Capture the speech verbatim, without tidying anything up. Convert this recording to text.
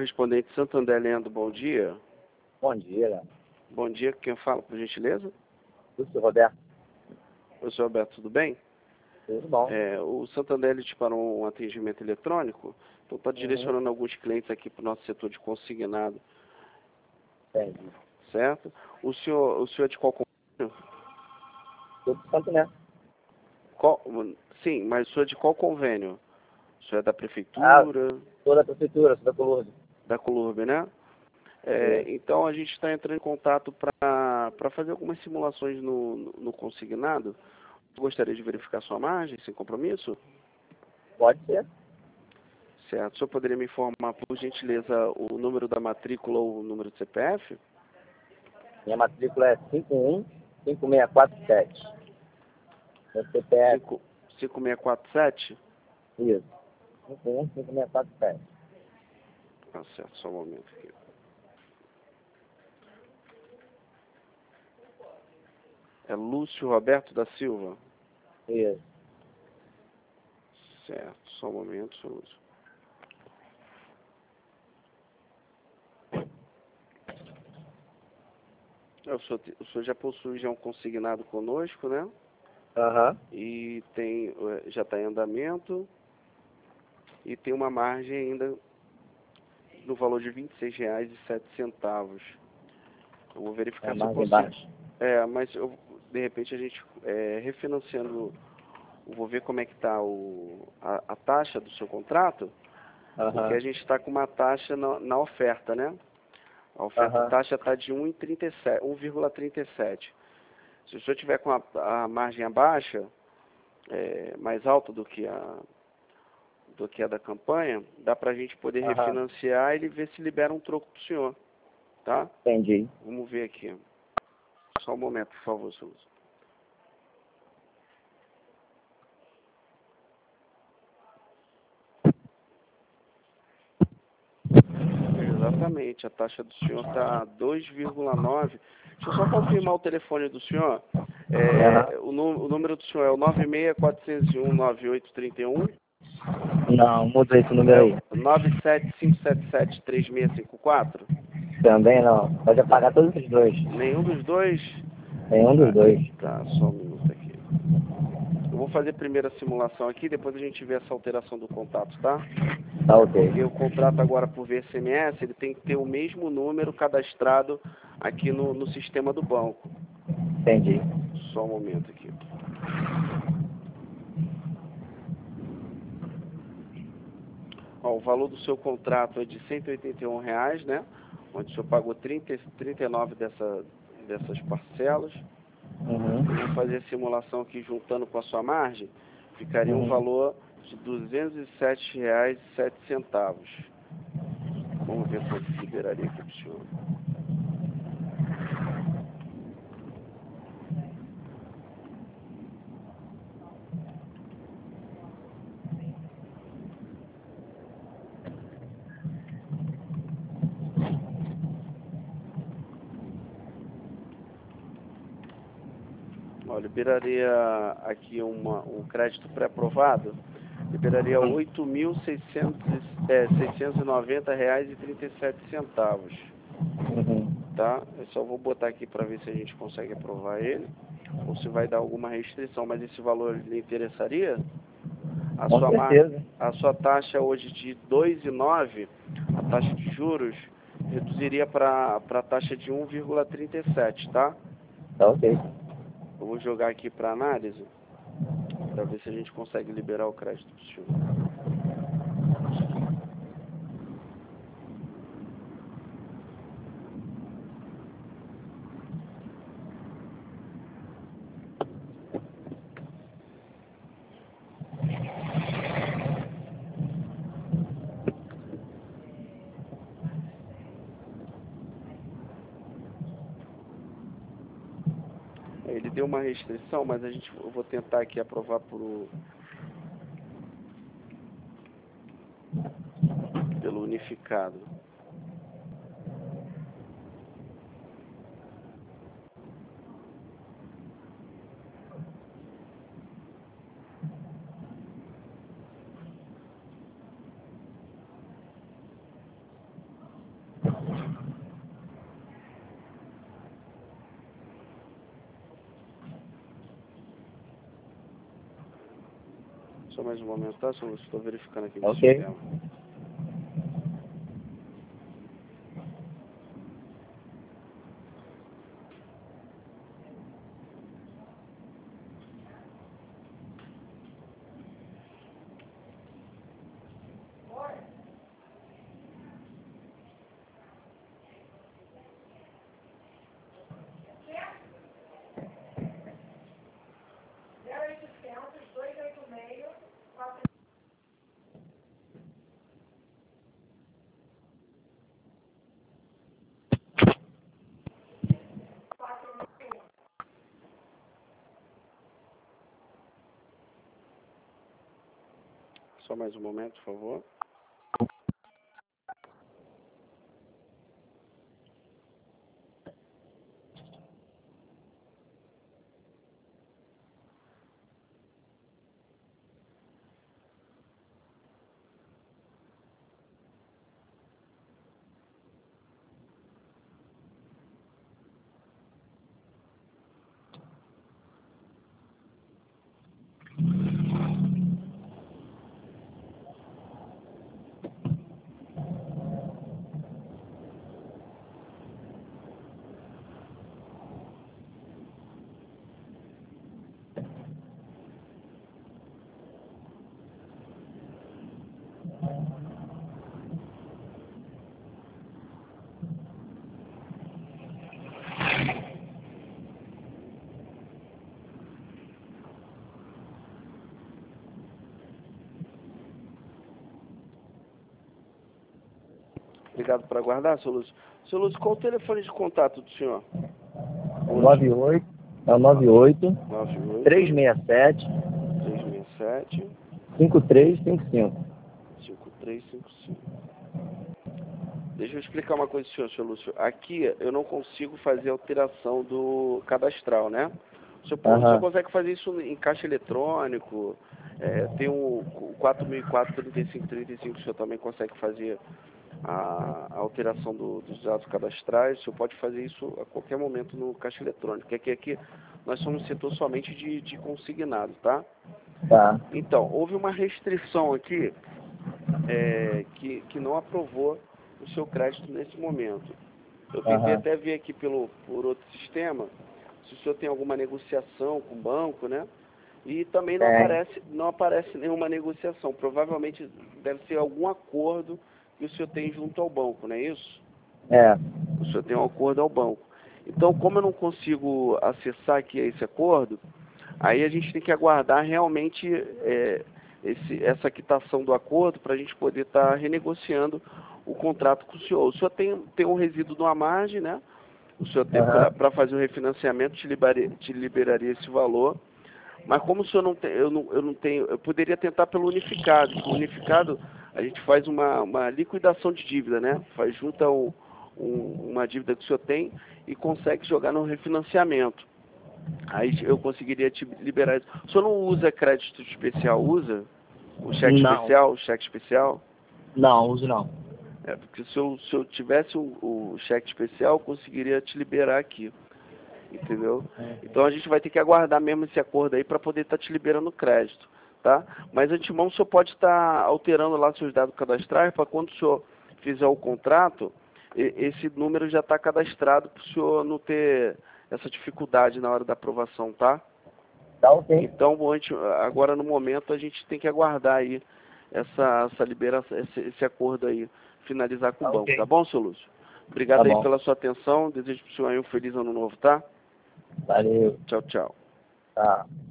correspondente Santander Leandro, bom dia. Bom dia, Léo. Bom dia, quem fala, por gentileza? Lúcio Roberto. Oi, senhor Roberto, tudo bem? Tudo bom. É, o Santander ele disparou um atendimento eletrônico, então está direcionando Uhum. alguns clientes aqui para o nosso setor de consignado, Entendi. certo? O senhor, o senhor é de qual convênio? Tudo santo, né? Qual, sim, mas o senhor é de qual convênio? O senhor é da Ah, prefeitura, sou da prefeitura, sou da Colurbe. da Colurbe, né? É, então a gente está entrando em contato para fazer algumas simulações no, no, no consignado. Gostaria de verificar sua margem, sem compromisso? Pode ser. Certo. O senhor poderia me informar, por gentileza, o número da matrícula ou o número do C P F? Minha matrícula é cinco um cinco seis quatro sete. Meu C P F, cinco seis quatro sete? isso. cinco um cinco seis quatro sete. Ah, certo. Só um momento aqui. É Lúcio Roberto da Silva? Isso. Certo. Só um momento, senhor Lúcio. O senhor, o senhor já possui já um consignado conosco, né? Aham. E tem, eh, já está em andamento e tem uma margem ainda no valor de vinte e seis reais e sete centavos. Eu vou verificar É se eu mais consigo. embaixo. É, mas eu, de repente a gente é, refinanciando, eu vou ver como é que está a, a taxa do seu contrato, porque Aham. a gente está com uma taxa na, na oferta, né? A oferta a Aham. taxa está de um vírgula trinta e sete. Se o senhor tiver com a, a margem abaixo, é, mais alta do que a do que a da campanha, dá para a gente poder Aham. refinanciar e ele ver se libera um troco para o senhor, tá? Entendi. Vamos ver aqui. Só um momento, por favor, senhor. Exatamente, a taxa do senhor está dois vírgula nove. Deixa eu só confirmar o telefone do senhor. É, o, nu- o número do senhor é o nove seis quatro zero um nove oito três um. Não, muda esse número É aí. o nove sete cinco sete sete três seis cinco quatro. Também não. Pode apagar todos os dois. Nenhum dos dois? Nenhum dos Ah, dois. tá, só um minuto aqui. Eu vou fazer primeiro a simulação aqui, depois a gente vê essa alteração do contato, tá? Tá ok. Porque o contrato agora por V S M S, ele tem que ter o mesmo número cadastrado aqui no, no sistema do banco. Entendi. Só um momento aqui. Ó, o valor do seu contrato é de cento e oitenta e um reais, né? Onde o senhor pagou trinta, trinta e nove dessa, dessas parcelas. Uhum. Eu vou fazer a simulação aqui juntando com a sua margem. Ficaria um Uhum. valor de duzentos e sete reais e sete centavos. Vamos ver quanto que liberaria aqui para o senhor. Ó, liberaria aqui uma, um crédito pré-aprovado, liberaria oito mil seiscentos e noventa reais e trinta e sete centavos, Uhum. tá? Eu só vou botar aqui para ver se a gente consegue aprovar ele, ou se vai dar alguma restrição, mas esse valor lhe interessaria? A Com sua, mar... certeza. a sua taxa hoje de dois vírgula nove, a taxa de juros, reduziria para a taxa de um vírgula trinta e sete, tá? Tá ok. Eu vou jogar aqui para análise, para ver se a gente consegue liberar o crédito do senhor. Ele deu uma restrição, mas a gente, eu vou tentar aqui aprovar por, o- pelo unificado. Só mais um momento, tá, senhor Lúcio? Estou verificando aqui no Ok. sistema. Só mais um momento, por favor. Obrigado por aguardar, senhor Lúcio. Senhor Lúcio, qual o telefone de contato do senhor? nove oito, é o nove oito, nove oito, três seis sete, três seis sete, cinco três cinco cinco. cinco três cinco cinco. Deixa eu explicar uma coisa, senhor, senhor Lúcio. Aqui eu não consigo fazer alteração do cadastral, né? O senhor, pode- o senhor Aham. consegue fazer isso em caixa eletrônico? É, tem o quatro mil e quatro, trinta e cinco, trinta e cinco, o senhor também consegue fazer a, a alteração do, dos dados cadastrais. O senhor pode fazer isso a qualquer momento no caixa eletrônico. Porque aqui, aqui nós somos um setor somente de, de consignado, tá? Tá. Então, houve uma restrição aqui é, que, que não aprovou o seu crédito nesse momento. Eu tentei Aham. até ver aqui pelo, por outro sistema, se o senhor tem alguma negociação com o banco, né? E também não Tem. aparece, não aparece nenhuma negociação. Provavelmente deve ser algum acordo que o senhor tem junto ao banco, não é isso? É. O senhor tem um acordo ao banco. Então, como eu não consigo acessar aqui esse acordo, aí a gente tem que aguardar realmente é, esse, essa quitação do acordo para a gente poder estar tá renegociando o contrato com o senhor. O senhor tem, tem um resíduo numa margem, né? O senhor tem Aham. para fazer o refinanciamento, te liberaria, te liberaria esse valor. Mas como o senhor não tem, eu não, eu não tenho, eu poderia tentar pelo unificado. O unificado, a gente faz uma, uma liquidação de dívida, né? Faz junta um, um, uma dívida que o senhor tem e consegue jogar no refinanciamento. Aí eu conseguiria te liberar isso. O senhor não usa crédito especial, usa? O cheque Não. especial, o cheque especial? Não, uso não. É, porque se eu, se eu tivesse o, o cheque especial, eu conseguiria te liberar aqui. Entendeu? Então a gente vai ter que aguardar mesmo esse acordo aí para poder estar tá te liberando o crédito, tá? Mas antemão o senhor pode estar tá alterando lá seus dados cadastrais para quando o senhor fizer o contrato, e, esse número já está cadastrado para o senhor não ter essa dificuldade na hora da aprovação, tá? Tá ok. Então, bom, a gente- agora no momento a gente tem que aguardar aí essa, essa liberação, esse, esse acordo aí, finalizar com o Tá banco, tá ok. bom, seu Lúcio? Tá Obrigado aí bom. pela sua atenção, desejo para o senhor aí um feliz ano novo, tá? Valeu. Tchau, tchau. Tá.